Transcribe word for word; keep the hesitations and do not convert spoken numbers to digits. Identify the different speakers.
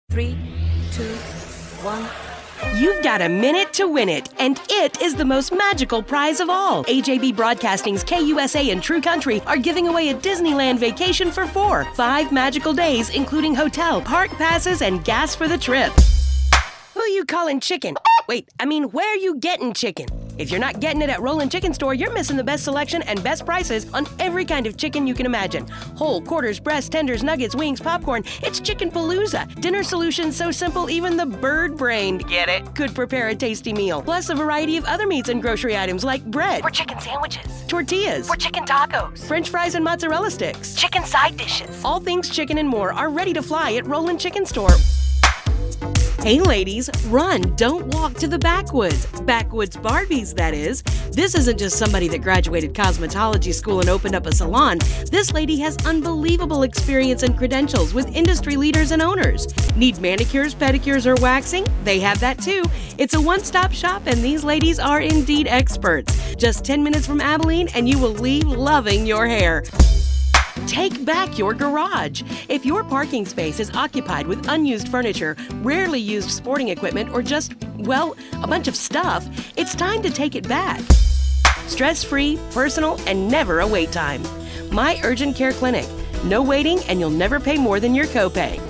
Speaker 1: Three, two, one.
Speaker 2: You've got a minute to win it, and it is the most magical prize of all. A J B Broadcasting's K U S A and True Country are giving away a Disneyland vacation for four. Five magical days, including hotel, park passes, and gas for the trip. Who you calling chicken? Wait, I mean, where you getting chicken? If you're not getting it at Rollin' Chicken Store, you're missing the best selection and best prices on every kind of chicken you can imagine. Whole, quarters, breasts, tenders, nuggets, wings, popcorn. It's Chicken Palooza. Dinner solutions so simple even the bird-brained, get it, could prepare a tasty meal. Plus a variety of other meats and grocery items like bread.
Speaker 1: For chicken sandwiches.
Speaker 2: Tortillas.
Speaker 1: For chicken tacos.
Speaker 2: French fries and mozzarella sticks.
Speaker 1: Chicken side dishes.
Speaker 2: All things chicken and more are ready to fly at Rollin' Chicken Store. Hey ladies, run, don't walk to the backwoods. Backwoods Barbies, that is. This isn't just somebody that graduated cosmetology school and opened up a salon. This lady has unbelievable experience and credentials with industry leaders and owners. Need manicures, pedicures, or waxing? They have that too. It's a one-stop shop and these ladies are indeed experts. Just ten minutes from Abilene and you will leave loving your hair. Take back your garage. If your parking space is occupied with unused furniture, rarely used sporting equipment, or just, well, a bunch of stuff, it's time to take it back. Stress-free, personal, and never a wait time. My Urgent Care Clinic. No waiting, and you'll never pay more than your copay.